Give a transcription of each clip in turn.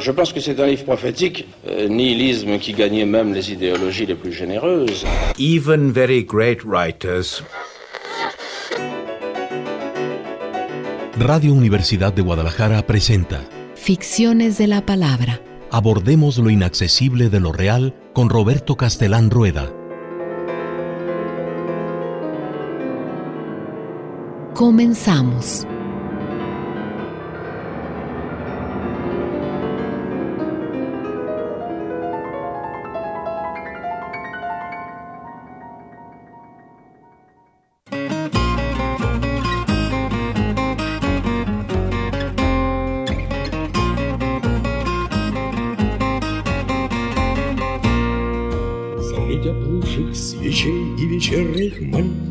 Je pense que c'est un livre prophétique, nihilisme qui gagnait même les idéologies les plus généreuses. Even very great writers. Radio Universidad de Guadalajara presenta Ficciones de la Palabra. Abordemos lo inaccesible de lo real con Roberto Castelán Rueda. Comenzamos. Средь оплывших свечей и вечерних молитв,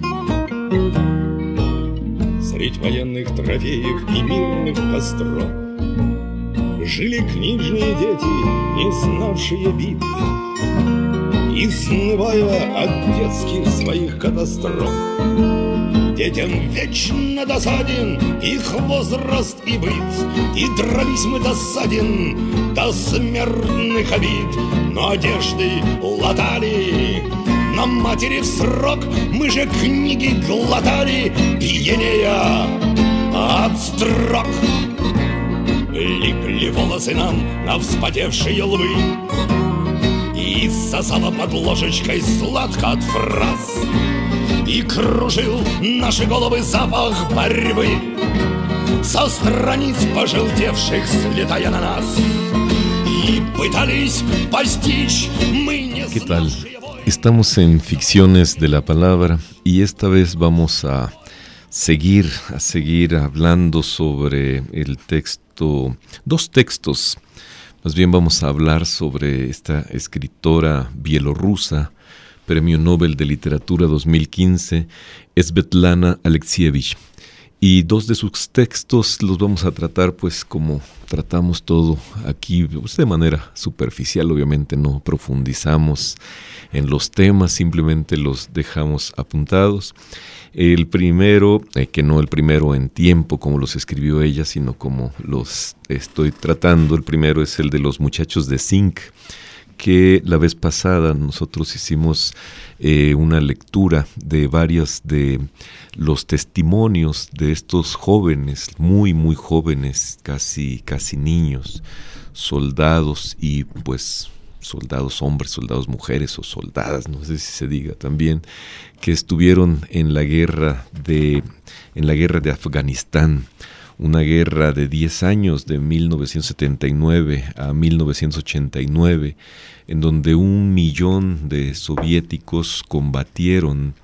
средь военных трофеев и мирных костров жили книжные дети, не знавшие битв, и снывая от детских своих катастроф. Детям вечно досаден их возраст и быт, и дрались мы досаден до смертных обид. Но одежды латали на матери в срок, мы же книги глотали, пьянея от строк. Липли волосы нам на вспотевшие лбы, и сосала под ложечкой сладко от фраз, и кружил наши головы запах борьбы со страниц пожелтевших, слетая на нас, и пытались постичь мы не ¿Qué tal? Estamos en Ficciones de la Palabra y esta vez vamos a seguir hablando sobre el texto, dos textos. Más bien vamos a hablar sobre esta escritora bielorrusa, Premio Nobel de Literatura 2015, Svetlana Alexievich. Y dos de sus textos los vamos a tratar pues como tratamos todo aquí, pues, de manera superficial, obviamente no profundizamos en los temas, simplemente los dejamos apuntados. El primero, que no el primero en tiempo como los escribió ella, sino como los estoy tratando, el primero es el de Los muchachos de zinc, que la vez pasada nosotros hicimos una lectura de varios de los testimonios de estos jóvenes, muy muy jóvenes, casi niños, soldados y pues soldados hombres, soldados mujeres o soldadas, no sé si se diga también, que estuvieron en la guerra de Afganistán. Una guerra de 10 años, de 1979 a 1989, en donde 1 millón de soviéticos combatieron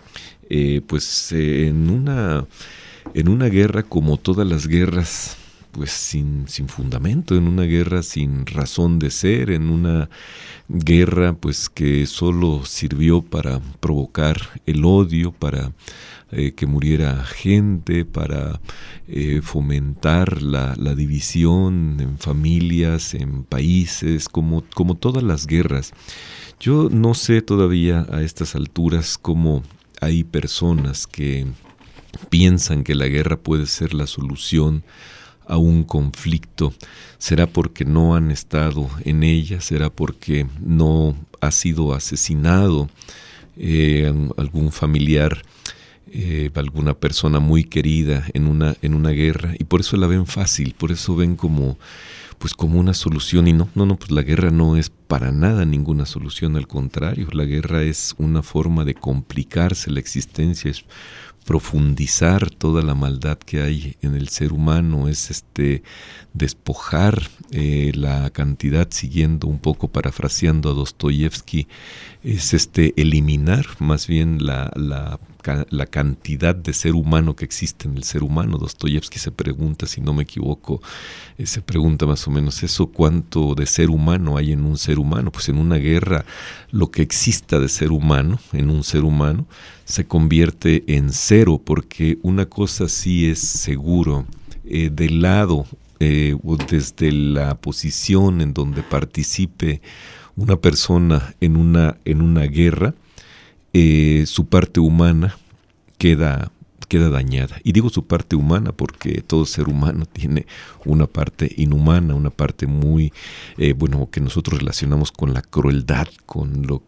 en una guerra como todas las guerras, pues sin fundamento, en una guerra sin razón de ser, en una guerra pues que solo sirvió para provocar el odio, para que muriera gente, para fomentar la división en familias, en países, como todas las guerras. Yo no sé todavía a estas alturas cómo hay personas que piensan que la guerra puede ser la solución a un conflicto. ¿Será porque no han estado en ella? ¿Será porque no ha sido asesinado algún familiar, alguna persona muy querida en una guerra, y por eso la ven fácil, por eso ven como una solución? Y no, pues la guerra no es para nada ninguna solución, al contrario, la guerra es una forma de complicarse la existencia, es profundizar toda la maldad que hay en el ser humano, es despojar la cantidad, siguiendo un poco, parafraseando a Dostoyevsky, es eliminar más bien la cantidad de ser humano que existe en el ser humano. Dostoyevsky se pregunta, si no me equivoco, se pregunta más o menos eso: ¿cuánto de ser humano hay en un ser humano? Pues en una guerra lo que exista de ser humano en un ser humano se convierte en cero, porque una cosa sí es seguro, del lado o desde la posición en donde participe una persona en una guerra, su parte humana queda queda dañada. Y digo su parte humana porque todo ser humano tiene una parte inhumana, una parte muy, que nosotros relacionamos con la crueldad, con lo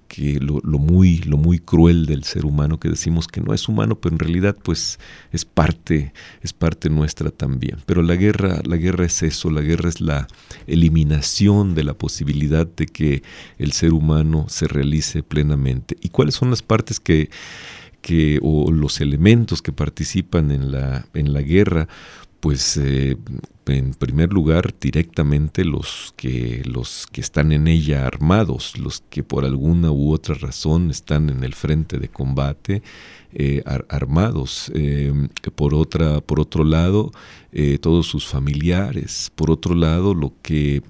muy cruel del ser humano, que decimos que no es humano, pero en realidad pues es parte nuestra también. Pero la guerra es eso, la guerra es la eliminación de la posibilidad de que el ser humano se realice plenamente. ¿Y cuáles son las partes o los elementos que participan en la guerra? Pues en primer lugar directamente los que están en ella armados, los que por alguna u otra razón están en el frente de combate armados. Por otro lado, todos sus familiares. Por otro lado, lo que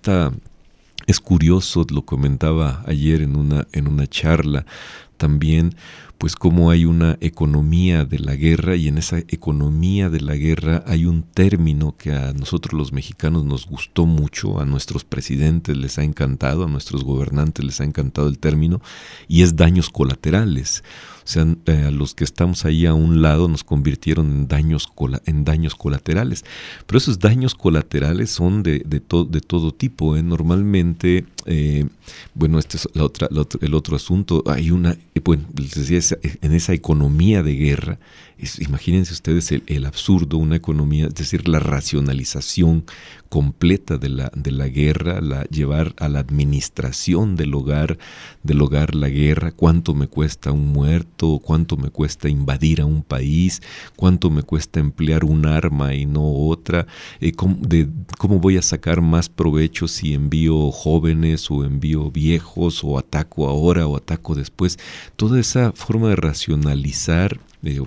es curioso, lo comentaba ayer en una charla también, pues cómo hay una economía de la guerra, y en esa economía de la guerra hay un término que a nosotros los mexicanos nos gustó mucho, a nuestros presidentes les ha encantado, a nuestros gobernantes les ha encantado el término, y es daños colaterales. O sea, a los que estamos ahí a un lado nos convirtieron en daños colaterales. Pero esos daños colaterales son de todo tipo. Normalmente, este es el otro asunto. Hay les decía, en esa economía de guerra, imagínense ustedes el absurdo, una economía, es decir, la racionalización completa de la guerra, llevar a la administración del hogar la guerra, cuánto me cuesta un muerto, cuánto me cuesta invadir a un país, cuánto me cuesta emplear un arma y no otra, cómo voy a sacar más provecho si envío jóvenes o envío viejos, o ataco ahora o ataco después. Toda esa forma de racionalizar,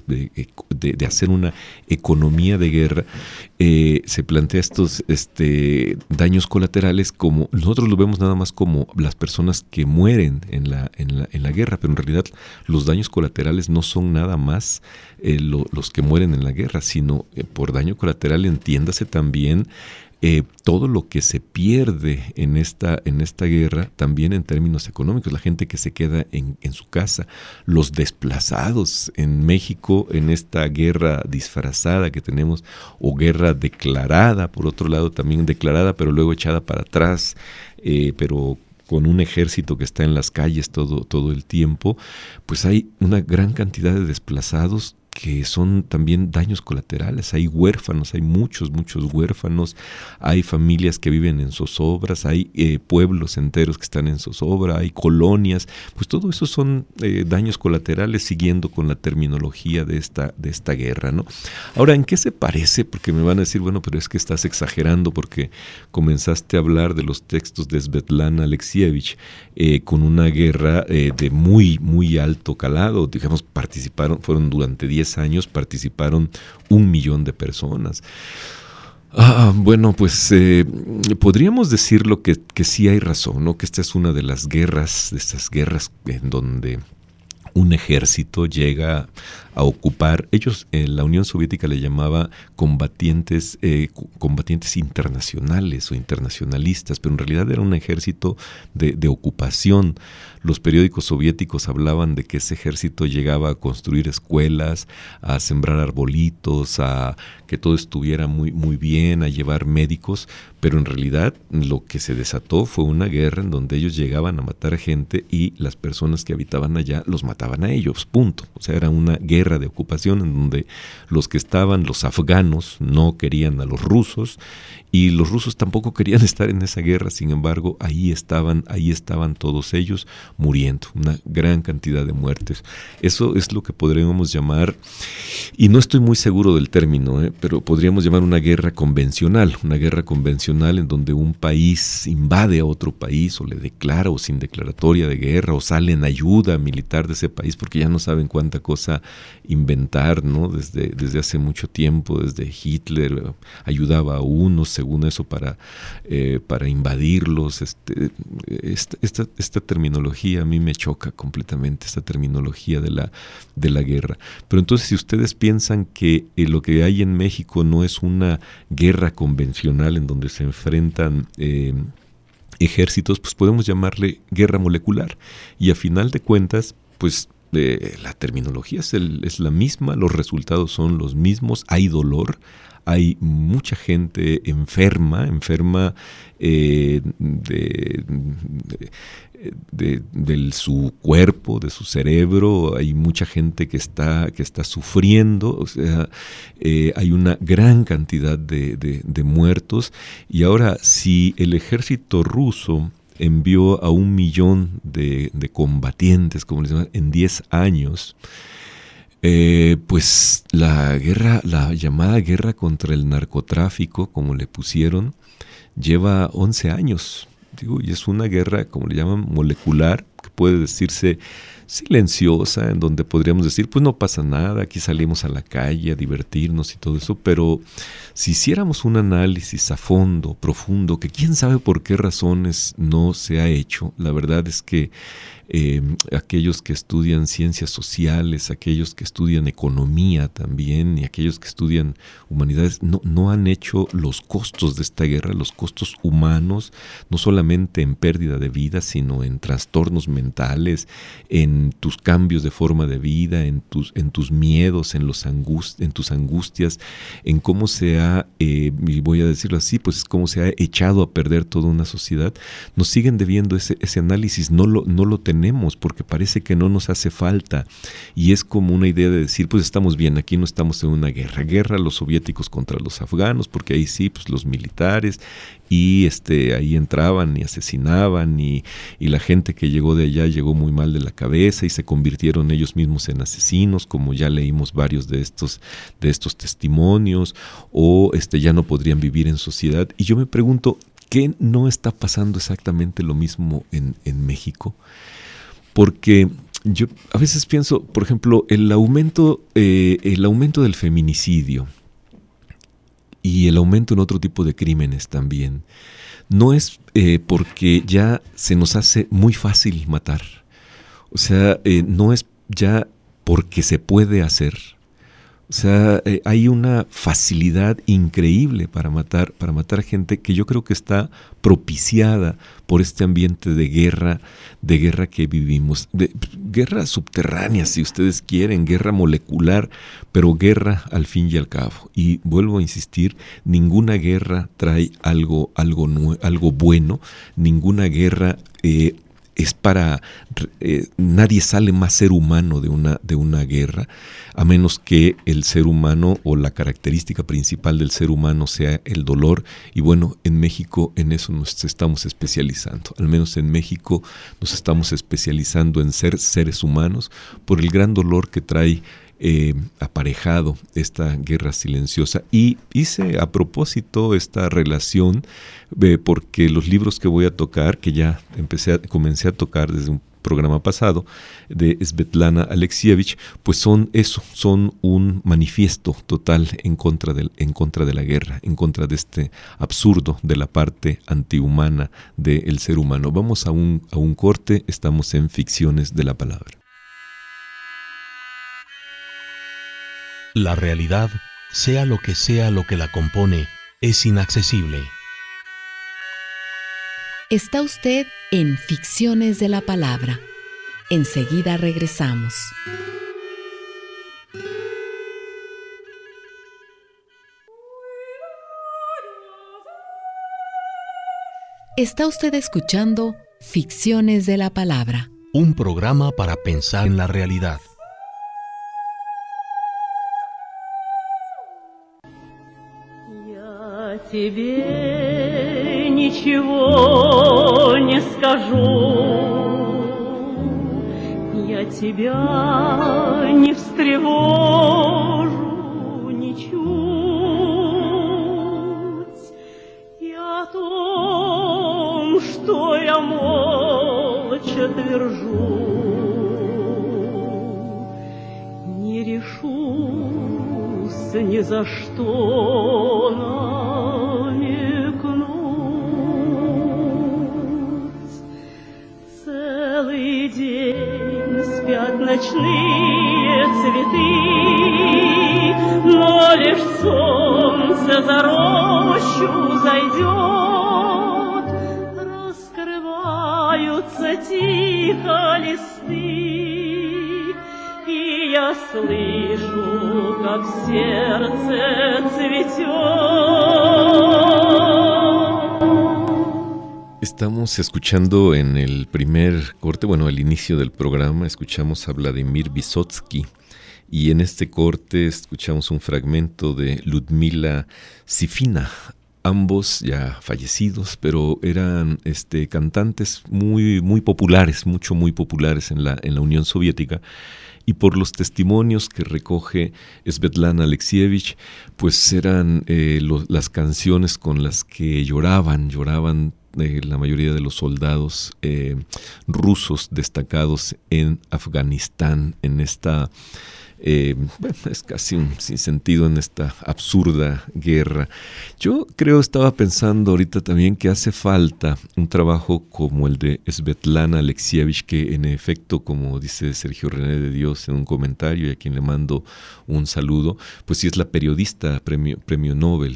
de hacer una economía de guerra, se plantea estos daños colaterales como nosotros lo vemos nada más como las personas que mueren en la guerra, pero en realidad los daños colaterales no son nada más los que mueren en la guerra, sino por daño colateral entiéndase también todo lo que se pierde en esta guerra, también en términos económicos, la gente que se queda en su casa, los desplazados en México, en esta guerra disfrazada que tenemos, o guerra declarada, por otro lado también declarada, pero luego echada para atrás, pero con un ejército que está en las calles todo el tiempo, pues hay una gran cantidad de desplazados que son también daños colaterales. Hay huérfanos, hay muchos huérfanos, hay familias que viven en zozobras, hay pueblos enteros que están en zozobra, hay colonias, pues todo eso son daños colaterales, siguiendo con la terminología de esta guerra, ¿no? Ahora, ¿en qué se parece? Porque me van a decir, bueno, pero es que estás exagerando porque comenzaste a hablar de los textos de Svetlana Alexievich con una guerra de muy alto calado, digamos, fueron durante 10 años, participaron 1 millón de personas. Pues podríamos decirlo que sí hay razón, ¿no? Que esta es una de las guerras, de estas guerras en donde un ejército llega a ocupar, ellos en la Unión Soviética le llamaba combatientes internacionales o internacionalistas, pero en realidad era un ejército de ocupación. Los periódicos soviéticos hablaban de que ese ejército llegaba a construir escuelas, a sembrar arbolitos, a que todo estuviera muy bien, a llevar médicos, pero en realidad lo que se desató fue una guerra en donde ellos llegaban a matar a gente y las personas que habitaban allá los mataban a ellos, punto. O sea, era una guerra de ocupación en donde los que estaban, los afganos, no querían a los rusos y los rusos tampoco querían estar en esa guerra. Sin embargo, ahí estaban todos ellos muriendo, una gran cantidad de muertes. Eso es lo que podríamos llamar, y no estoy muy seguro del término, pero podríamos llamar una guerra convencional en donde un país invade a otro país o le declara o sin declaratoria de guerra o sale en ayuda militar de ese país porque ya no saben cuánta cosa inventar, ¿no? Desde hace mucho tiempo, desde Hitler ayudaba a unos, según eso, para invadirlos. Esta terminología a mí me choca completamente, esta terminología de la guerra. Pero entonces, si ustedes piensan que lo que hay en México no es una guerra convencional en donde se enfrentan ejércitos, pues podemos llamarle guerra molecular. Y a final de cuentas, pues la terminología es la misma, los resultados son los mismos, hay dolor, hay mucha gente enferma de su cuerpo, de su cerebro, hay mucha gente que está sufriendo, o sea, hay una gran cantidad de muertos. Y ahora, si el ejército ruso envió a 1 millón de combatientes, como les llaman, en 10 años, pues la llamada guerra contra el narcotráfico, como le pusieron, lleva 11 años. Y es una guerra, como le llaman, molecular, que puede decirse silenciosa, en donde podríamos decir, pues no pasa nada, aquí salimos a la calle a divertirnos y todo eso, pero si hiciéramos un análisis a fondo, profundo, que quién sabe por qué razones no se ha hecho, la verdad es que aquellos que estudian ciencias sociales, aquellos que estudian economía también y aquellos que estudian humanidades no han hecho los costos de esta guerra, los costos humanos, no solamente en pérdida de vida, sino en trastornos mentales, en tus cambios de forma de vida, en tus miedos, en tus angustias, en cómo se ha, y voy a decirlo así, pues cómo se ha echado a perder toda una sociedad. Nos siguen debiendo ese análisis, no lo tenemos porque parece que no nos hace falta, y es como una idea de decir, pues estamos bien, aquí no estamos en una guerra los soviéticos contra los afganos, porque ahí sí, pues los militares, y ahí entraban y asesinaban, y la gente que llegó de allá llegó muy mal de la cabeza y se convirtieron ellos mismos en asesinos, como ya leímos varios de estos testimonios, o ya no podrían vivir en sociedad. Y yo me pregunto, ¿qué no está pasando exactamente lo mismo en México? Porque yo a veces pienso, por ejemplo, el aumento del feminicidio y el aumento en otro tipo de crímenes también, no es porque ya se nos hace muy fácil matar. O sea, no es ya porque se puede hacer. O sea, hay una facilidad increíble para matar gente que yo creo que está propiciada por este ambiente de guerra que vivimos. De guerra subterránea, si ustedes quieren, guerra molecular, pero guerra al fin y al cabo. Y vuelvo a insistir, ninguna guerra trae algo bueno, ninguna guerra es para... nadie sale más ser humano de una guerra, a menos que el ser humano o la característica principal del ser humano sea el dolor. Y bueno, en México en eso nos estamos especializando. Al menos en México nos estamos especializando en ser seres humanos por el gran dolor que trae aparejado esta guerra silenciosa. Y hice a propósito esta relación porque los libros que voy a tocar, que ya comencé a tocar desde un programa pasado, de Svetlana Alexievich, pues son un manifiesto total en contra de la guerra, en contra de este absurdo de la parte antihumana del ser humano. Vamos a un corte, estamos en Ficciones de la Palabra. La realidad, sea lo que la compone, es inaccesible. Está usted en Ficciones de la Palabra. Enseguida regresamos. Está usted escuchando Ficciones de la Palabra. Un programa para pensar en la realidad. Тебе ничего не скажу, я тебя не встревожу ничуть, и о том, что я молча твержу, не решусь ни за что намекнуть. Целый день спят ночные цветы, но лишь солнце за рощу зайдет, раскрываются тихо листы, я слышу, как сердце цветет. Estamos escuchando en el primer corte, bueno, al inicio del programa, escuchamos a Vladimir Vysotsky. Y en este corte escuchamos un fragmento de Ludmila Sifina, ambos ya fallecidos, pero eran cantantes muy populares, muy populares en la Unión Soviética. Y por los testimonios que recoge Svetlana Alexievich, pues eran las canciones con las que lloraban la mayoría de los soldados rusos destacados en Afganistán, en esta... es casi un sinsentido en esta absurda guerra. Yo estaba pensando ahorita también que hace falta un trabajo como el de Svetlana Alexievich, que en efecto, como dice Sergio René de Dios en un comentario, y a quien le mando un saludo, pues sí es la periodista premio Nobel.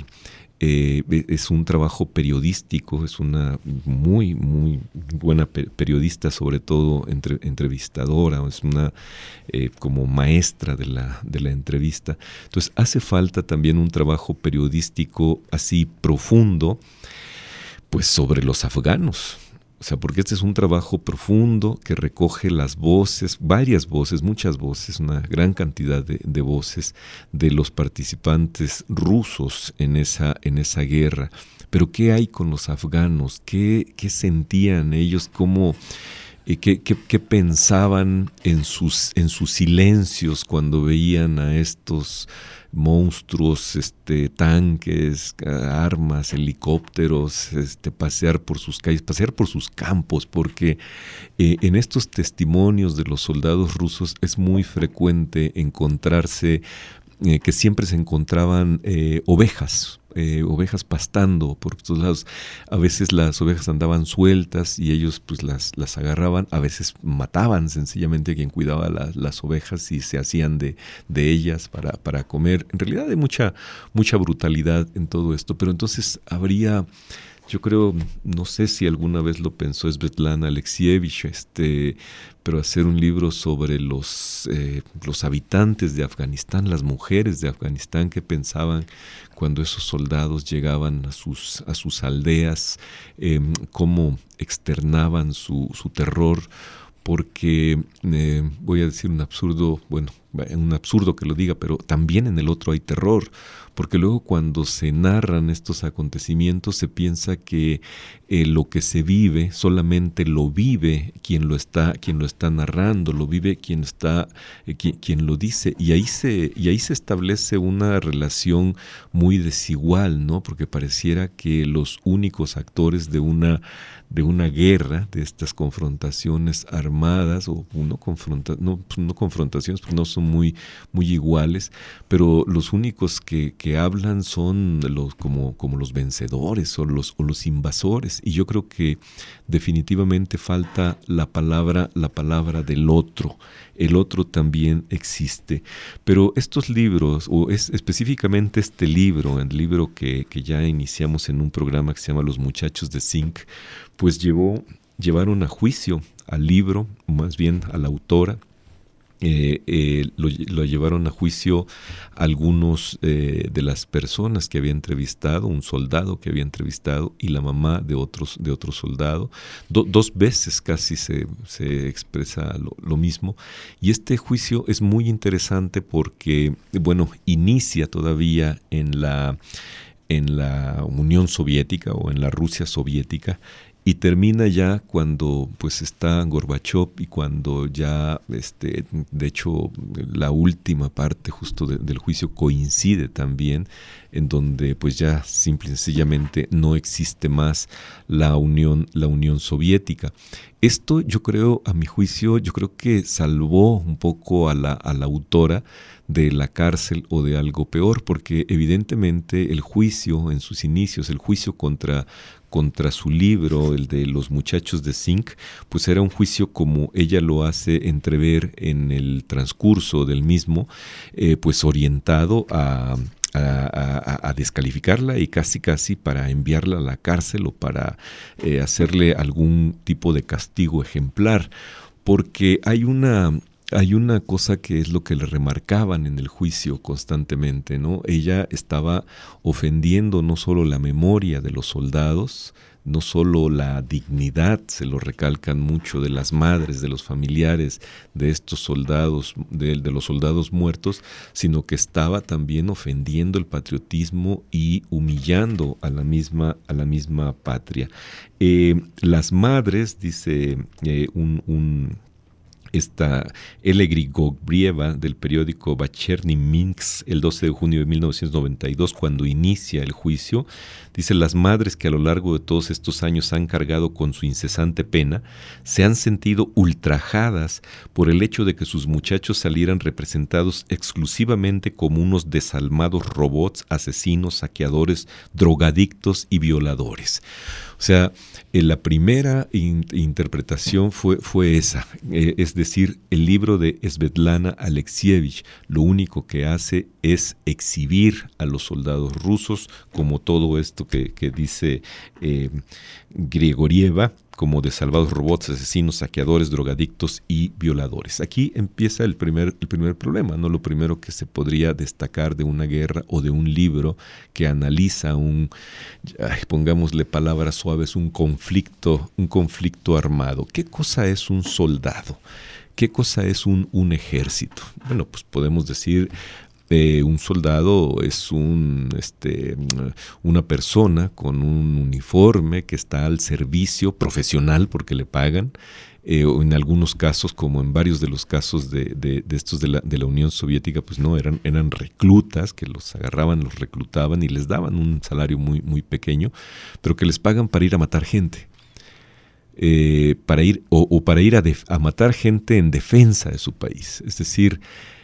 Es un trabajo periodístico, es una muy buena periodista, sobre todo entrevistadora, es una como maestra de la entrevista. Entonces hace falta también un trabajo periodístico así profundo, pues sobre los afganos. O sea, porque este es un trabajo profundo que recoge las voces, varias voces, muchas voces, una gran cantidad de voces de los participantes rusos en esa guerra. Pero ¿qué hay con los afganos? ¿Qué sentían ellos? ¿Cómo, qué pensaban en sus silencios cuando veían a estos monstruos, tanques, armas, helicópteros, pasear por sus calles, pasear por sus campos? Porque en estos testimonios de los soldados rusos es muy frecuente encontrarse que siempre se encontraban ovejas pastando por todos lados. A veces las ovejas andaban sueltas y ellos pues las agarraban, a veces mataban sencillamente a quien cuidaba las ovejas y se hacían de ellas para comer. En realidad hay mucha brutalidad en todo esto, pero entonces habría... Yo creo, no sé si alguna vez lo pensó Svetlana Alexievich, pero hacer un libro sobre los habitantes de Afganistán, las mujeres de Afganistán, que pensaban cuando esos soldados llegaban a sus aldeas, cómo externaban su terror, porque voy a decir un absurdo que lo diga, pero también en el otro hay terror, porque luego cuando se narran estos acontecimientos se piensa que lo que se vive solamente lo vive quien lo está narrando, lo vive quien lo dice, y ahí se establece una relación muy desigual, ¿no? Porque pareciera que los únicos actores de una guerra, de estas confrontaciones armadas, o no confrontaciones, porque no son muy iguales, pero los únicos que hablan son como los vencedores o los invasores. Y yo creo que definitivamente falta la palabra del otro. El otro también existe. Pero estos libros, o específicamente este libro, el libro que ya iniciamos en un programa que se llama Los Muchachos de Zinc, pues llevaron a juicio al libro, más bien a la autora. Lo llevaron a juicio algunos de las personas que había entrevistado, un soldado que había entrevistado y la mamá de otro soldado. Dos veces casi se expresa lo mismo, y este juicio es muy interesante porque, inicia todavía en la Unión Soviética o en la Rusia soviética, y termina ya cuando pues está Gorbachov, y cuando ya de hecho la última parte justo del juicio coincide también, en donde pues ya simple y sencillamente no existe más la Unión Soviética. Esto, yo creo, a mi juicio, que salvó un poco a la autora de la cárcel o de algo peor, porque evidentemente el juicio en sus inicios, el juicio contra su libro, el de Los Muchachos de Zinc, pues era un juicio, como ella lo hace entrever en el transcurso del mismo, pues orientado a descalificarla y casi para enviarla a la cárcel o para hacerle algún tipo de castigo ejemplar, porque hay una hay una cosa que es lo que le remarcaban en el juicio constantemente, ¿no? Ella estaba ofendiendo no solo la memoria de los soldados, no solo la dignidad, se lo recalcan mucho, de las madres, de los familiares de estos soldados, de los soldados muertos, sino que estaba también ofendiendo el patriotismo y humillando a la misma patria. Las madres, dice esta Ele Grigobrieva del periódico Večerní Minsk el 12 de junio de 1992, cuando inicia el juicio, dice: las madres que a lo largo de todos estos años han cargado con su incesante pena, se han sentido ultrajadas por el hecho de que sus muchachos salieran representados exclusivamente como unos desalmados robots, asesinos, saqueadores, drogadictos y violadores. O sea, la primera interpretación fue esa, es decir, el libro de Svetlana Alexievich lo único que hace es exhibir a los soldados rusos como todo esto que dice Grigorieva, como de salvados robots, asesinos, saqueadores, drogadictos y violadores. Aquí empieza el primer problema, ¿no? Lo primero que se podría destacar de una guerra o de un libro que analiza pongámosle palabras suaves, un conflicto armado. ¿Qué cosa es un soldado? ¿Qué cosa es un ejército? Bueno, pues podemos decir un soldado es una persona con un uniforme que está al servicio profesional porque le pagan, o en algunos casos, como en varios de los casos de estos de la Unión Soviética, pues no, eran reclutas que los agarraban, los reclutaban y les daban un salario muy, muy pequeño, pero que les pagan para ir a matar gente. Para ir a matar gente en defensa de su país. Es decir,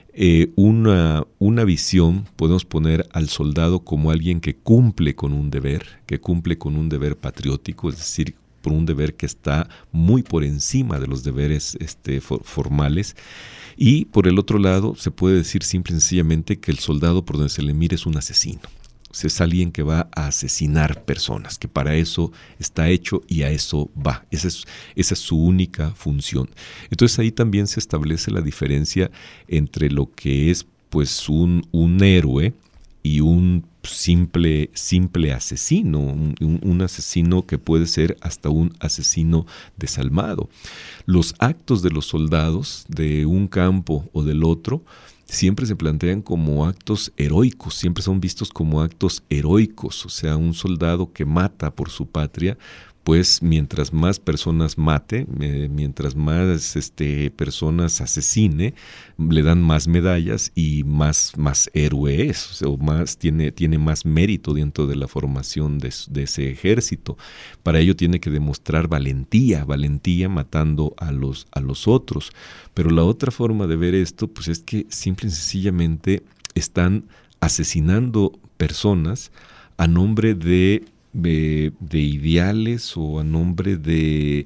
una visión, podemos poner al soldado como alguien que cumple con un deber patriótico, es decir, por un deber que está muy por encima de los deberes formales. Y por el otro lado, se puede decir simple y sencillamente que el soldado, por donde se le mire, es un asesino. Es alguien que va a asesinar personas, que para eso está hecho y a eso va. Esa es su única función. Entonces ahí también se establece la diferencia entre lo que es pues un héroe y un simple asesino, un asesino que puede ser hasta un asesino desalmado. Los actos de los soldados de un campo o del otro siempre se plantean como actos heroicos, siempre son vistos como actos heroicos. O sea, un soldado que mata por su patria, pues mientras más personas mate, mientras más personas asesine, le dan más medallas y más héroe es, o sea, más tiene más mérito dentro de la formación de ese ejército. Para ello tiene que demostrar valentía matando a los otros. Pero la otra forma de ver esto, pues es que simple y sencillamente están asesinando personas a nombre de ideales o a nombre de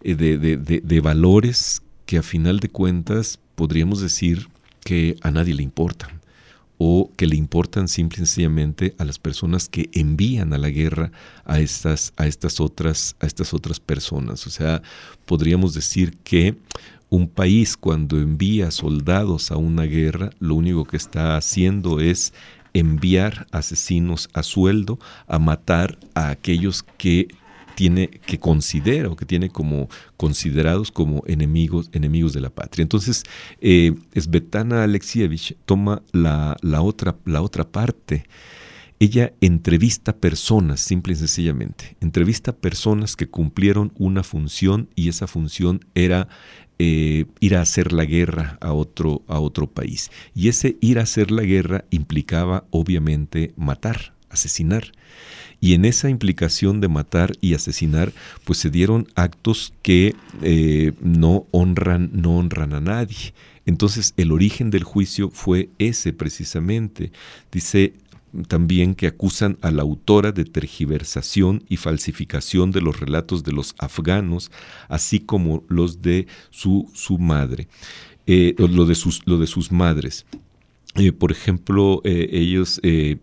valores que a final de cuentas podríamos decir que a nadie le importan, o que le importan simple y sencillamente a las personas que envían a la guerra a estas otras personas. O sea, podríamos decir que un país, cuando envía soldados a una guerra, lo único que está haciendo es enviar asesinos a sueldo a matar a aquellos que considera o que tiene como considerados como enemigos de la patria. Entonces, Svetlana Alexievich toma la otra parte. Ella entrevista personas, simple y sencillamente. Entrevista personas que cumplieron una función, y esa función era ir a hacer la guerra a otro país. Y ese ir a hacer la guerra implicaba, obviamente, matar, asesinar. Y en esa implicación de matar y asesinar, pues se dieron actos que no honran a nadie. Entonces, el origen del juicio fue ese precisamente. Dice también que acusan a la autora de tergiversación y falsificación de los relatos de los afganos, así como los de su madre, lo de sus madres. Por ejemplo, ellos, el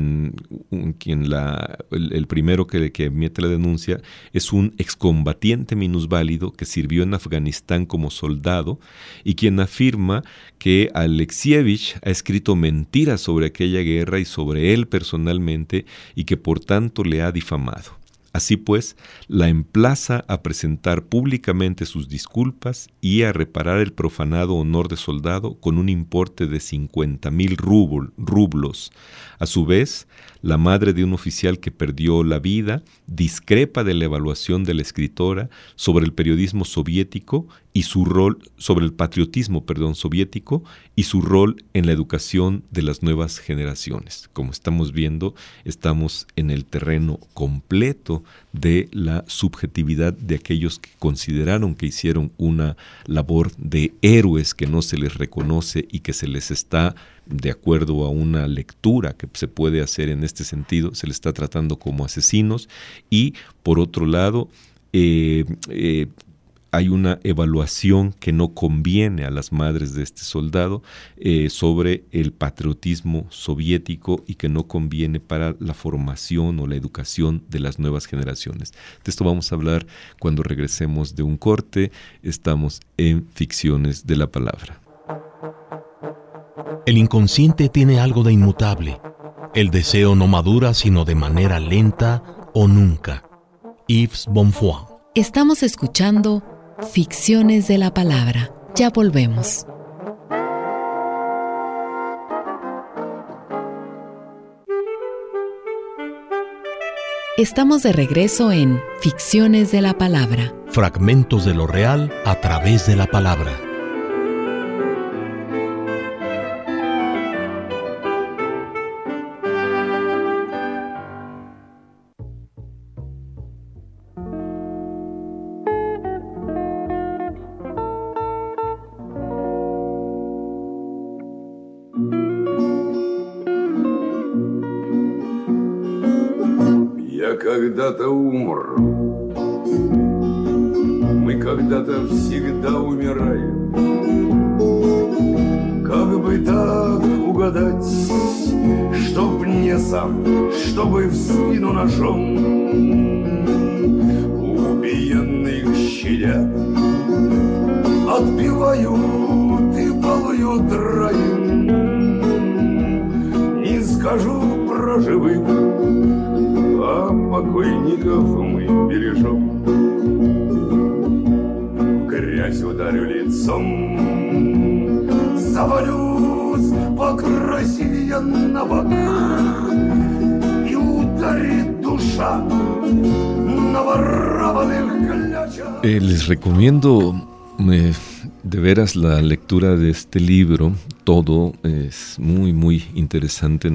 primero que emite la denuncia es un excombatiente minusválido que sirvió en Afganistán como soldado y quien afirma que Alexievich ha escrito mentiras sobre aquella guerra y sobre él personalmente y que por tanto le ha difamado. Así pues, la emplaza a presentar públicamente sus disculpas y a reparar el profanado honor de soldado con un importe de 50,000 rublos. A su vez, la madre de un oficial que perdió la vida discrepa de la evaluación de la escritora sobre el periodismo soviético y su rol, sobre el patriotismo, soviético y su rol en la educación de las nuevas generaciones. Como estamos viendo, estamos en el terreno completo de la subjetividad de aquellos que consideraron que hicieron una labor de héroes que no se les reconoce y que se les está, de acuerdo a una lectura que se puede hacer en este sentido, se les está tratando como asesinos. Y por otro lado, hay una evaluación que no conviene a las madres de este soldado sobre el patriotismo soviético y que no conviene para la formación o la educación de las nuevas generaciones. De esto vamos a hablar cuando regresemos de un corte. Estamos en Ficciones de la Palabra. El inconsciente tiene algo de inmutable. El deseo no madura sino de manera lenta o nunca. Yves Bonfoy. Estamos escuchando Ficciones de la Palabra. Ya volvemos. Estamos de regreso en Ficciones de la Palabra. Fragmentos de lo real a través de la palabra. Когда-то умру, мы когда-то всегда умираем. Как бы так угадать, чтоб не сам, чтобы в спину ножом убиенных щадя отбивают и полуют раем. Не скажу про живых, а покойников мы бережем. В грязь ударю лицом, завалюсь покрасивее на бок, и ударит душа на ворованных клячах. Les recomiendo de veras la lectura de este libro. Todo es muy, muy interesante.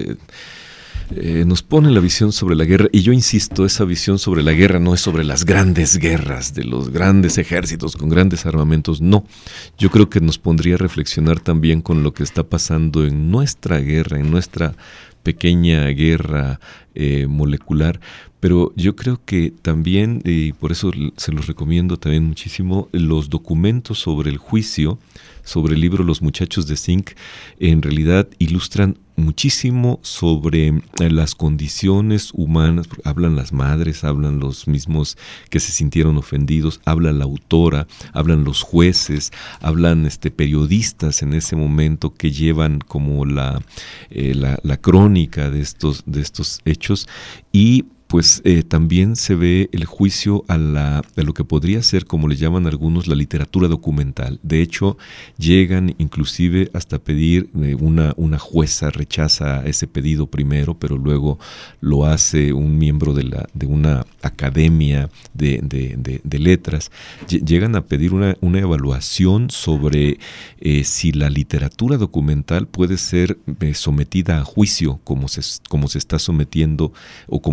Nos pone la visión sobre la guerra, y yo insisto, esa visión sobre la guerra no es sobre las grandes guerras de los grandes ejércitos con grandes armamentos, no. Yo creo que nos pondría a reflexionar también con lo que está pasando en nuestra guerra, en nuestra pequeña guerra molecular, pero yo creo que también, y por eso se los recomiendo también muchísimo, los documentos sobre el juicio, sobre el libro Los Muchachos de Zinc, en realidad ilustran muchísimo sobre las condiciones humanas. Hablan las madres, hablan los mismos que se sintieron ofendidos, habla la autora, hablan los jueces, hablan periodistas en ese momento que llevan como la crónica de estos hechos, y pues también se ve el juicio a lo que podría ser, como le llaman algunos, la literatura documental. De hecho, llegan inclusive hasta pedir, una jueza rechaza ese pedido primero, pero luego lo hace un miembro de una academia de letras. Llegan a pedir una evaluación sobre si la literatura documental puede ser sometida a juicio, como se está sometiendo o como se sometió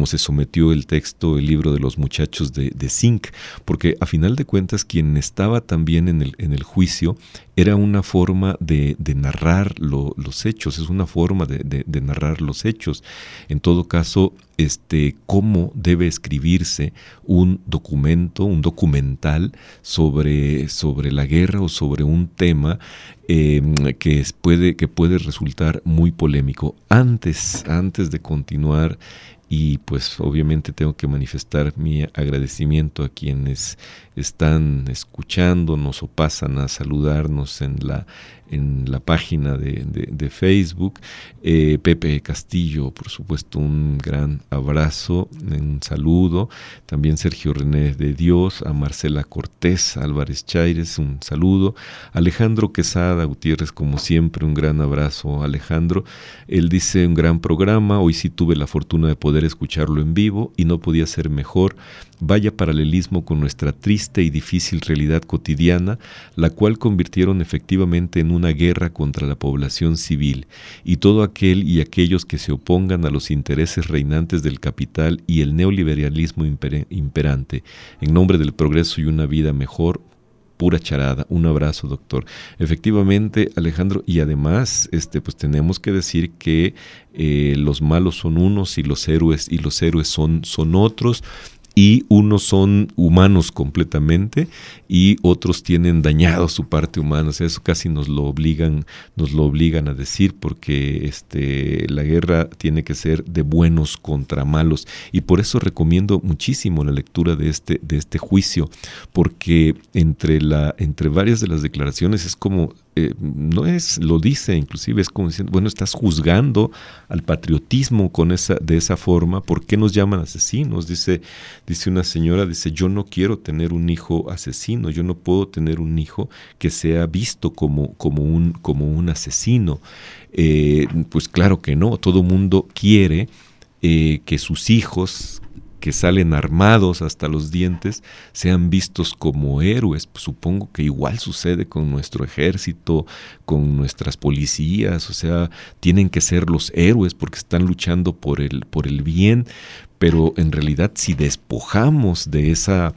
sometió el texto, el libro de los muchachos de Zinc, porque a final de cuentas quien estaba también en el juicio era una forma de narrar los hechos, es una forma de narrar los hechos. En todo caso, cómo debe escribirse un documento, un documental sobre la guerra o sobre un tema que puede resultar muy polémico. Antes de continuar, y pues obviamente tengo que manifestar mi agradecimiento a quienes están escuchándonos o pasan a saludarnos en la página de Facebook. Pepe Castillo, por supuesto, un gran abrazo, un saludo. También Sergio René de Dios, a Marcela Cortés Álvarez Chaires, un saludo. Alejandro Quesada Gutiérrez, como siempre, un gran abrazo, Alejandro. Él dice: un gran programa, hoy sí tuve la fortuna de poder escucharlo en vivo y no podía ser mejor. Vaya paralelismo con nuestra triste y difícil realidad cotidiana, la cual convirtieron efectivamente en una guerra contra la población civil, y todo aquel y aquellos que se opongan a los intereses reinantes del capital y el neoliberalismo imperante, en nombre del progreso y una vida mejor. Pura charada. Un abrazo, doctor. Efectivamente, Alejandro, y además pues tenemos que decir que los malos son unos y los héroes son otros. Y unos son humanos completamente y otros tienen dañado su parte humana. O sea, eso casi nos lo obligan a decir, porque la guerra tiene que ser de buenos contra malos, y por eso recomiendo muchísimo la lectura de este juicio, porque entre varias de las declaraciones es como lo dice, inclusive es como diciendo, bueno, estás juzgando al patriotismo de esa forma. ¿Por qué nos llaman asesinos? Dice una señora, yo no quiero tener un hijo asesino, yo no puedo tener un hijo que sea visto como un asesino. Pues claro que no, todo mundo quiere que sus hijos, que salen armados hasta los dientes, sean vistos como héroes. Pues supongo que igual sucede con nuestro ejército, con nuestras policías. O sea, tienen que ser los héroes porque están luchando por el bien, pero en realidad si despojamos de esas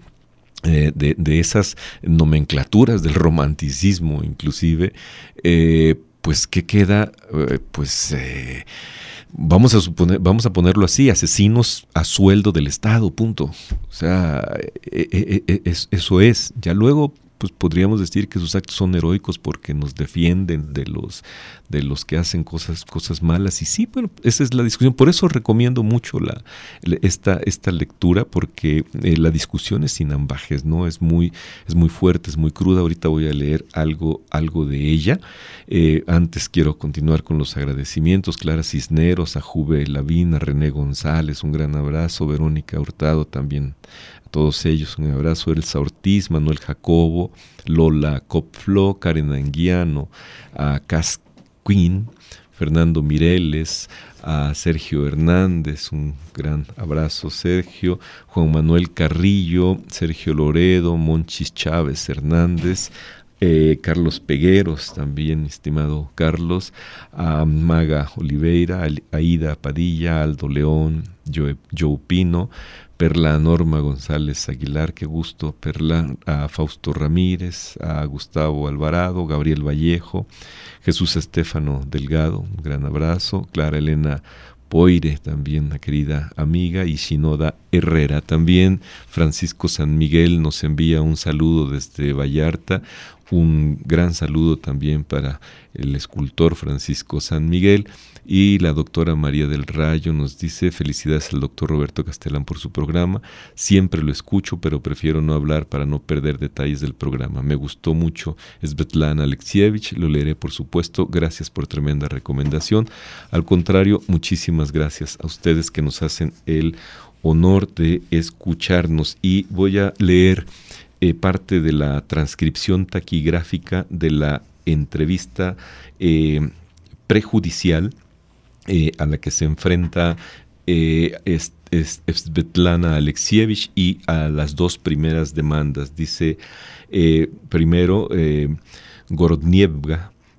nomenclaturas del romanticismo inclusive, pues ¿qué queda? Vamos a ponerlo así: asesinos a sueldo del Estado, punto. O sea, eso es. Ya luego pues podríamos decir que sus actos son heroicos porque nos defienden de los que hacen cosas malas. Y sí, bueno, esa es la discusión. Por eso recomiendo mucho esta lectura, porque la discusión es sin ambajes, ¿no? Es muy fuerte, es muy cruda. Ahorita voy a leer algo de ella. Antes quiero continuar con los agradecimientos. Clara Cisneros, a Juve Lavín, a René González, un gran abrazo. Verónica Hurtado también, a todos ellos un abrazo. Elsa Ortiz, Manuel Jacobo, Lola Copflo, Karen Anguiano, a Cas Queen, Fernando Mireles, a Sergio Hernández, un gran abrazo Sergio, Juan Manuel Carrillo, Sergio Loredo, Monchis Chávez Hernández, Carlos Pegueros también, estimado Carlos, a Maga Oliveira, a Aida Padilla, Aldo León, Joe Pino, Perla Norma González Aguilar, qué gusto, Perla, a Fausto Ramírez, a Gustavo Alvarado, Gabriel Vallejo, Jesús Estéfano Delgado, un gran abrazo, Clara Elena Poire, también una querida amiga, y Shinoda Herrera. También Francisco San Miguel nos envía un saludo desde Vallarta. Un gran saludo también para el escultor Francisco San Miguel. Y la doctora María del Rayo nos dice: felicidades al doctor Roberto Castellán por su programa. Siempre lo escucho, pero prefiero no hablar para no perder detalles del programa. Me gustó mucho Svetlana Alexievich, lo leeré por supuesto. Gracias por tremenda recomendación. Al contrario, muchísimas gracias a ustedes que nos hacen el honor de escucharnos. Y voy a leer parte de la transcripción taquigráfica de la entrevista prejudicial a la que se enfrenta Svetlana Alexievich y a las dos primeras demandas. Dice primero Gorodnievga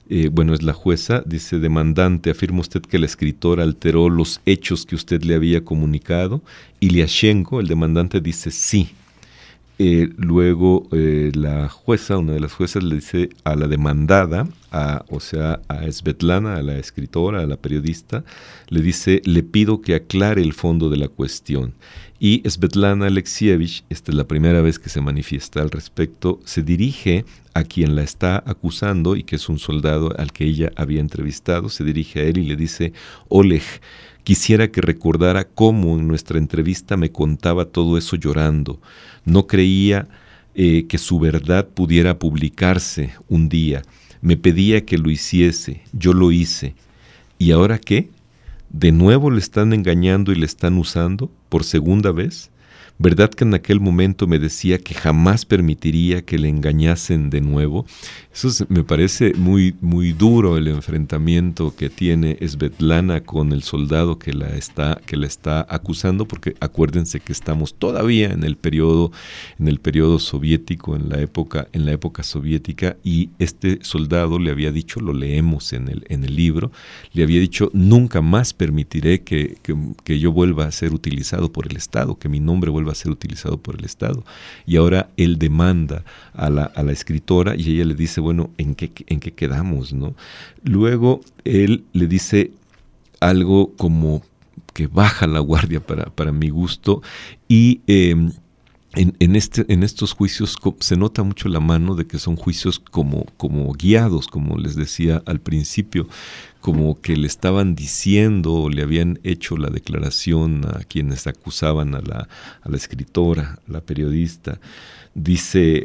es la jueza, dice: demandante, ¿afirma usted que la escritora alteró los hechos que usted le había comunicado? Iliashenko, el demandante, dice sí. Luego la jueza, una de las juezas, le dice a la demandada, a Svetlana, a la escritora, a la periodista, le dice: le pido que aclare el fondo de la cuestión. Y Svetlana Alexievich, esta es la primera vez que se manifiesta al respecto, se dirige a quien la está acusando, y que es un soldado al que ella había entrevistado, se dirige a él y le dice: Oleg, quisiera que recordara cómo en nuestra entrevista me contaba todo eso llorando. No creía que su verdad pudiera publicarse un día. Me pedía que lo hiciese, yo lo hice. ¿Y ahora qué? ¿De nuevo le están engañando y le están usando por segunda vez? ¿Verdad que en aquel momento me decía que jamás permitiría que le engañasen de nuevo? Eso me parece muy, muy duro, el enfrentamiento que tiene Svetlana con el soldado que la está acusando, porque acuérdense que estamos todavía en el periodo soviético, en la época soviética, y este soldado le había dicho, lo leemos en el libro, le había dicho: nunca más permitiré que yo vuelva a ser utilizado por el Estado, que mi nombre vuelva a ser utilizado por el Estado. Y ahora él demanda a la escritora, y ella le dice: bueno, ¿en qué quedamos, no? Luego él le dice algo como que baja la guardia para mi gusto, y en estos juicios se nota mucho la mano de que son juicios como guiados, como les decía al principio, como que le estaban diciendo o le habían hecho la declaración a quienes acusaban a la escritora, a la periodista. Dice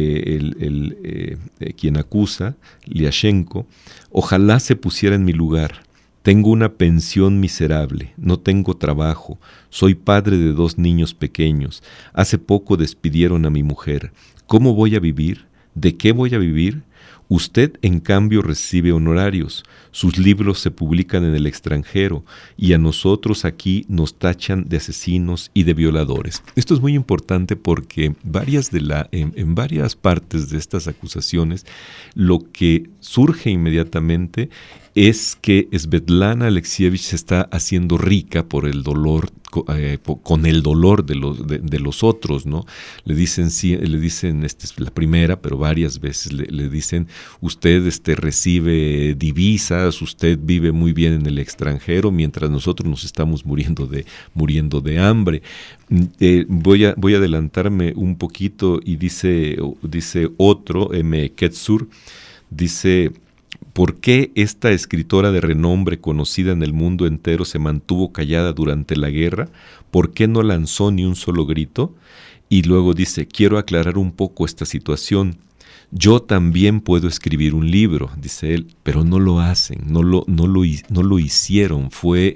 quien acusa, Iliashenko: ojalá se pusiera en mi lugar. Tengo una pensión miserable, no tengo trabajo, soy padre de 2 niños pequeños, hace poco despidieron a mi mujer. ¿Cómo voy a vivir? ¿De qué voy a vivir? Usted, en cambio, recibe honorarios, sus libros se publican en el extranjero y a nosotros aquí nos tachan de asesinos y de violadores. Esto es muy importante porque en varias partes de estas acusaciones lo que surge inmediatamente es que Svetlana Alexievich se está haciendo rica por el dolor, con el dolor de los otros, ¿no? Le dicen, esta es la primera, pero varias veces le dicen: usted recibe divisas, usted vive muy bien en el extranjero, mientras nosotros nos estamos muriendo de hambre. Voy a adelantarme un poquito, y dice otro, M. Ketzur, dice: ¿por qué esta escritora de renombre conocida en el mundo entero se mantuvo callada durante la guerra? ¿Por qué no lanzó ni un solo grito? Y luego dice: quiero aclarar un poco esta situación. Yo también puedo escribir un libro, dice él, pero no lo hacen, no lo hicieron. Fue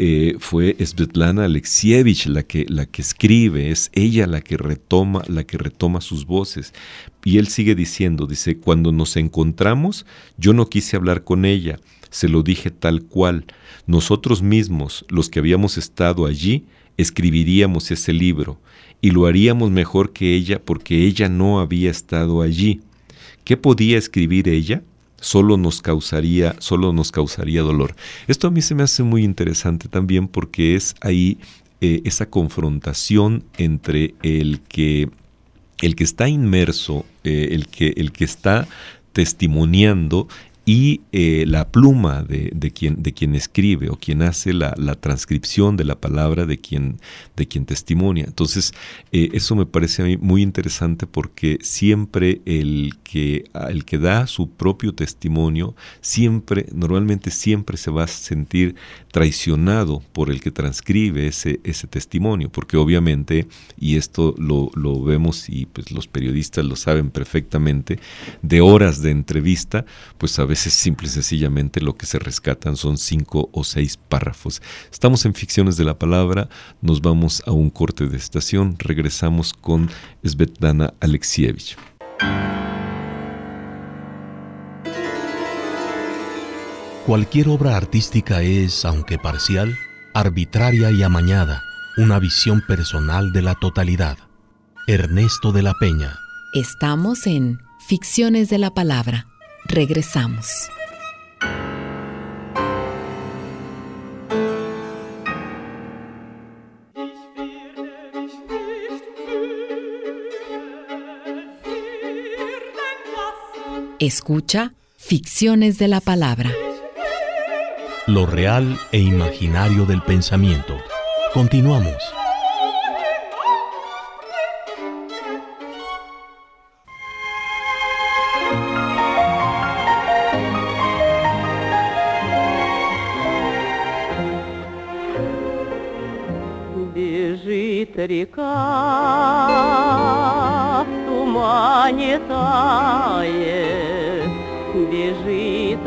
Svetlana Alexievich la que escribe, es ella la que retoma sus voces. Y él sigue diciendo, dice: cuando nos encontramos, yo no quise hablar con ella, se lo dije tal cual. Nosotros mismos, los que habíamos estado allí, escribiríamos ese libro, y lo haríamos mejor que ella porque ella no había estado allí. ¿Qué podía escribir ella? Solo nos causaría dolor. Esto a mí se me hace muy interesante también porque es ahí esa confrontación entre el que está inmerso, el que está testimoniando, y la pluma de quien escribe o quien hace la transcripción de la palabra de quien testimonia. Entonces, eso me parece a mí muy interesante porque siempre el que da su propio testimonio, normalmente siempre se va a sentir traicionado por el que transcribe ese testimonio, porque obviamente, y esto lo vemos y pues los periodistas lo saben perfectamente, de horas de entrevista, pues a veces simple y sencillamente lo que se rescatan son 5 o 6 párrafos. Estamos en Ficciones de la Palabra, nos vamos a un corte de estación, regresamos con Svetlana Alexievich. Cualquier obra artística es, aunque parcial, arbitraria y amañada, una visión personal de la totalidad. Ernesto de la Peña. Estamos en Ficciones de la Palabra. Regresamos. Escucha Ficciones de la Palabra. Lo real e imaginario del pensamiento. Continuamos. Бежит река, в тумане тает, бежит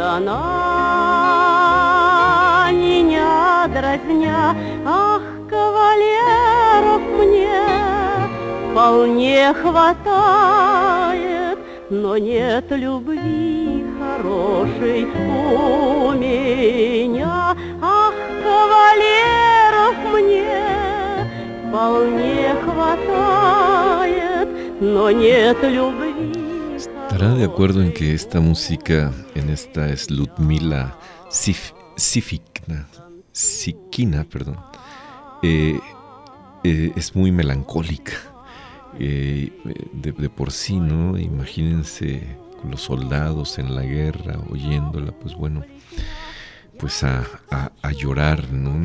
она, меня дразня. Ах, кавалеров мне вполне хватает, но нет любви хорошей у меня. Ах, кавалеров мне вполне хватает, но нет любви. ¿Estará de acuerdo en que esta música, en esta es Ludmila Sikina, es muy melancólica? De por sí, ¿no? Imagínense los soldados en la guerra oyéndola, pues bueno, pues a llorar, ¿no?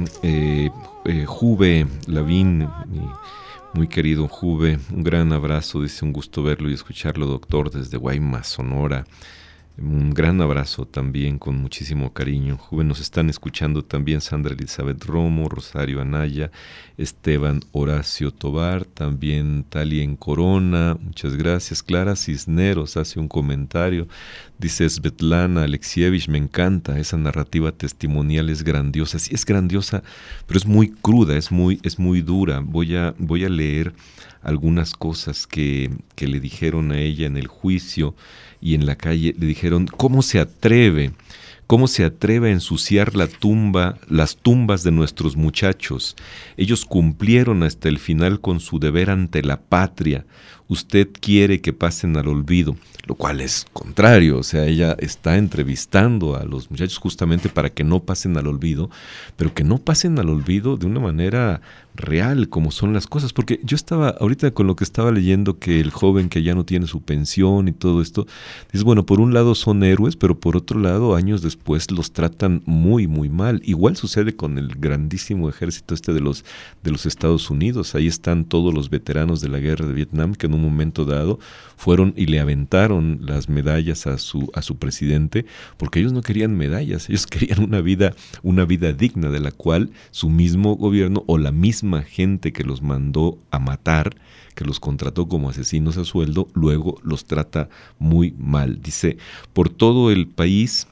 Juve Lavín, muy querido Juve, un gran abrazo, dice, un gusto verlo y escucharlo, doctor, desde Guaymas, Sonora. Un gran abrazo también, con muchísimo cariño. Juve, nos están escuchando también Sandra Elizabeth Romo, Rosario Anaya, Esteban Horacio Tobar, también Talia en Corona, muchas gracias. Clara Cisneros hace un comentario, dice Svetlana Alexievich, me encanta, esa narrativa testimonial es grandiosa. Sí, es grandiosa, pero es muy cruda, es muy dura. Voy a leer algunas cosas que le dijeron a ella en el juicio y en la calle. Le dijeron, ¿cómo se atreve a ensuciar las tumbas de nuestros muchachos? Ellos cumplieron hasta el final con su deber ante la patria. Usted quiere que pasen al olvido, lo cual es contrario. O sea, ella está entrevistando a los muchachos justamente para que no pasen al olvido, pero que no pasen al olvido de una manera real, como son las cosas. Porque yo estaba, ahorita con lo que estaba leyendo, que el joven que ya no tiene su pensión y todo esto, dices, bueno, por un lado son héroes, pero por otro lado, años después los tratan muy, muy mal. Igual sucede con el grandísimo ejército de los Estados Unidos. Ahí están todos los veteranos de la guerra de Vietnam, que en un momento dado fueron y le aventaron las medallas a su presidente, porque ellos no querían medallas, ellos querían una vida digna, de la cual su mismo gobierno o la misma gente que los mandó a matar, que los contrató como asesinos a sueldo, luego los trata muy mal. Dice, por todo el país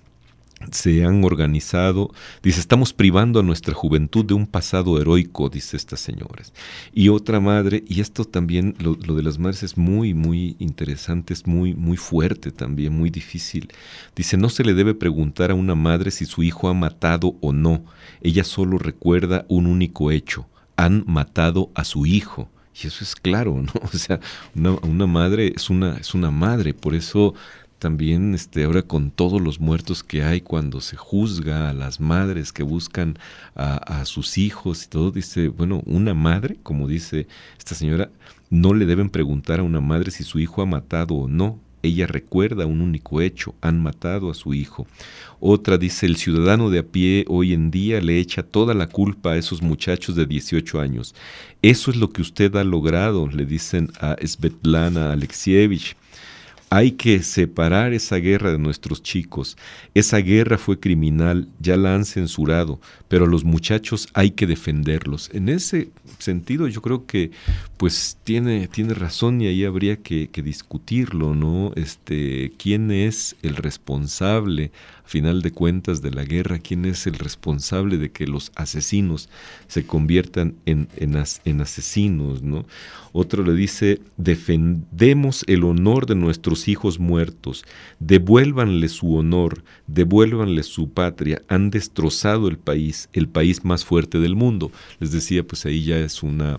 se han organizado, dice, estamos privando a nuestra juventud de un pasado heroico, dice estas señoras. Y otra madre, y esto también, lo de las madres es muy, muy interesante, es muy, muy fuerte también, muy difícil. Dice, no se le debe preguntar a una madre si su hijo ha matado o no, ella solo recuerda un único hecho: han matado a su hijo. Y eso es claro, ¿no? O sea, una madre es una madre. Por eso también ahora, con todos los muertos que hay, cuando se juzga a las madres que buscan a sus hijos y todo, dice, bueno, una madre, como dice esta señora, no le deben preguntar a una madre si su hijo ha matado o no. Ella recuerda un único hecho: han matado a su hijo. Otra dice, el ciudadano de a pie hoy en día le echa toda la culpa a esos muchachos de 18 años. Eso es lo que usted ha logrado, le dicen a Svetlana Alexievich. Hay que separar esa guerra de nuestros chicos. Esa guerra fue criminal, ya la han censurado, pero a los muchachos hay que defenderlos. En ese sentido, yo creo que pues tiene razón, y ahí habría que discutirlo, ¿no? ¿Quién es el responsable, a final de cuentas, de la guerra? ¿Quién es el responsable de que los asesinos se conviertan en asesinos, ¿no? Otro le dice, defendemos el honor de nuestros hijos muertos, devuélvanle su honor, devuélvanle su patria, han destrozado el país más fuerte del mundo. Les decía, pues ahí ya es una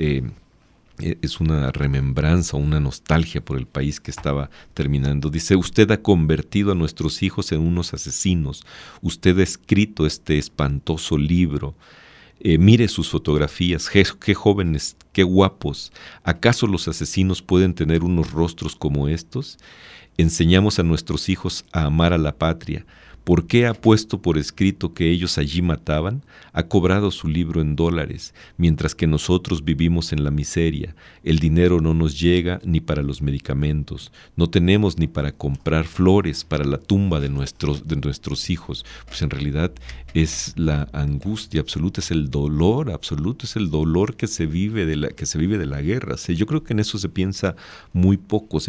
remembranza, una nostalgia por el país que estaba terminando. Dice, usted ha convertido a nuestros hijos en unos asesinos, usted ha escrito este espantoso libro. Mire sus fotografías, qué qué guapos. ¿Acaso los asesinos pueden tener unos rostros como estos? Enseñamos a nuestros hijos a amar a la patria. ¿Por qué ha puesto por escrito que ellos allí mataban? Ha cobrado su libro en $, mientras que nosotros vivimos en la miseria. El dinero no nos llega ni para los medicamentos. No tenemos ni para comprar flores para la tumba de nuestros hijos. Pues en realidad es la angustia absoluta, es el dolor absoluto, es el dolor que se vive de la guerra. O sea, yo creo que en eso se piensa muy poco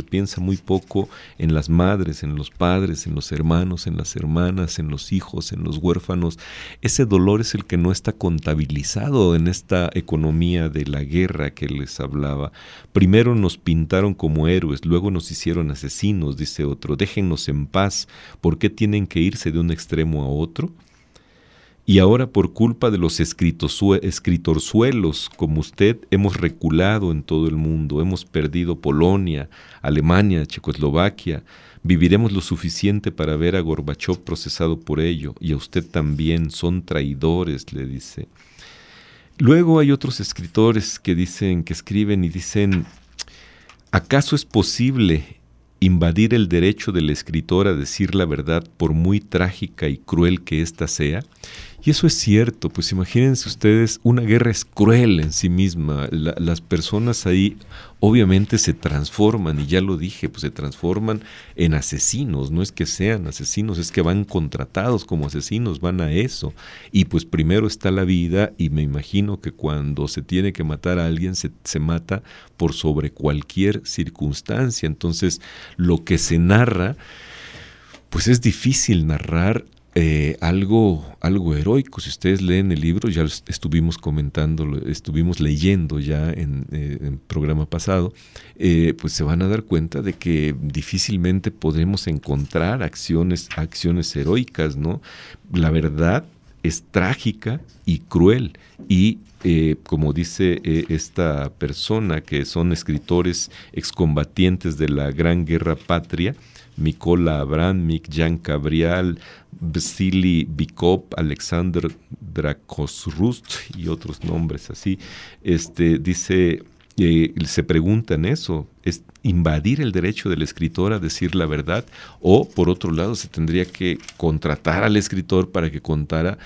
en las madres, en los padres, en los hermanos, en las hermanas, en los hijos, en los huérfanos. Ese dolor es el que no está contabilizado en esta economía de la guerra que les hablaba. Primero nos pintaron como héroes, luego nos hicieron asesinos, dice otro. Déjennos en paz. ¿Por qué tienen que irse de un extremo a otro? Y ahora, por culpa de los escritorzuelos como usted, hemos reculado en todo el mundo, hemos perdido Polonia, Alemania, Checoslovaquia. Viviremos lo suficiente para ver a Gorbachov procesado por ello, y a usted también. Son traidores, le dice. Luego hay otros escritores que escriben y dicen, ¿acaso es posible invadir el derecho del escritor a decir la verdad, por muy trágica y cruel que ésta sea? Y eso es cierto, pues imagínense ustedes, una guerra es cruel en sí misma. Las personas ahí obviamente se transforman, y ya lo dije, pues se transforman en asesinos. No es que sean asesinos, es que van contratados como asesinos, van a eso. Y pues primero está la vida, y me imagino que cuando se tiene que matar a alguien, se mata por sobre cualquier circunstancia. Entonces, lo que se narra, pues es difícil narrar algo heroico. Si ustedes leen el libro, ya estuvimos leyendo ya en el programa pasado, pues se van a dar cuenta de que difícilmente podremos encontrar acciones heroicas, ¿no? La verdad es trágica y cruel, y como dice esta persona, que son escritores excombatientes de la Gran Guerra Patria, Mykola Abramnik, Jan Gabriel, Vasily Bykov, Alexander Drakosrust y otros nombres así, dice, se preguntan eso, ¿es invadir el derecho del escritor a decir la verdad? O, por otro lado, se tendría que contratar al escritor para que contara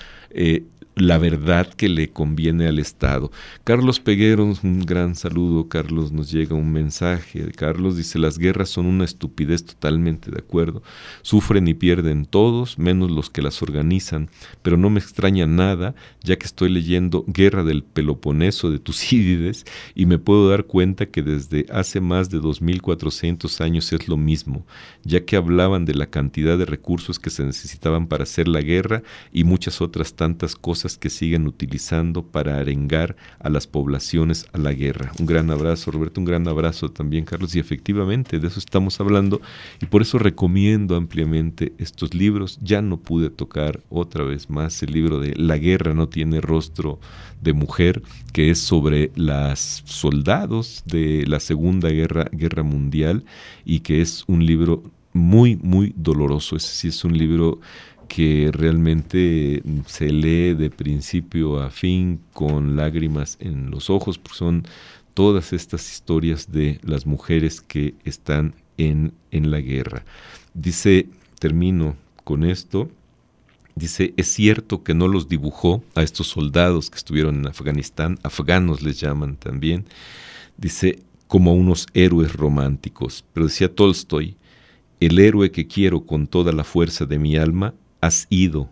la verdad que le conviene al Estado. Carlos Peguero, un gran saludo. Carlos, nos llega un mensaje. Carlos dice, las guerras son una estupidez, totalmente de acuerdo. Sufren y pierden todos, menos los que las organizan, pero no me extraña nada, ya que estoy leyendo Guerra del Peloponeso de Tucídides, y me puedo dar cuenta que desde hace más de 2400 años es lo mismo, ya que hablaban de la cantidad de recursos que se necesitaban para hacer la guerra y muchas otras tantas cosas que siguen utilizando para arengar a las poblaciones a la guerra. Un gran abrazo, Roberto, un gran abrazo también, Carlos, y efectivamente de eso estamos hablando, y por eso recomiendo ampliamente estos libros. Ya no pude tocar otra vez más el libro de La guerra no tiene rostro de mujer, que es sobre los soldados de la Segunda Guerra Mundial, y que es un libro muy, muy doloroso. Ese sí es un libro que realmente se lee de principio a fin con lágrimas en los ojos, porque son todas estas historias de las mujeres que están en la guerra. Dice, termino con esto, dice, es cierto que no los dibujó a estos soldados que estuvieron en Afganistán, afganos les llaman también, dice, como unos héroes románticos, pero decía Tolstoy, el héroe que quiero con toda la fuerza de mi alma ha sido,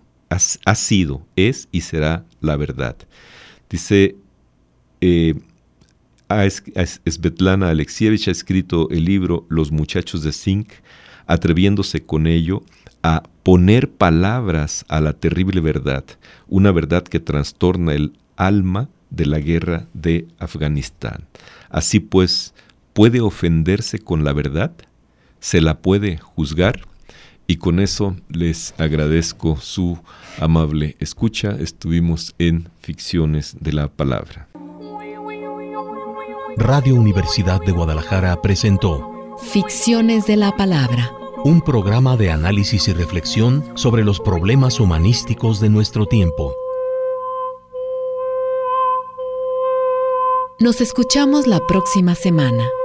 es y será la verdad. Dice, Svetlana Alexievich ha escrito el libro Los muchachos de Zinc, atreviéndose con ello a poner palabras a la terrible verdad, una verdad que trastorna el alma de la guerra de Afganistán. Así pues, ¿puede ofenderse con la verdad? ¿Se la puede juzgar? Y con eso les agradezco su amable escucha. Estuvimos en Ficciones de la Palabra. Radio Universidad de Guadalajara presentó Ficciones de la Palabra, un programa de análisis y reflexión sobre los problemas humanísticos de nuestro tiempo. Nos escuchamos la próxima semana.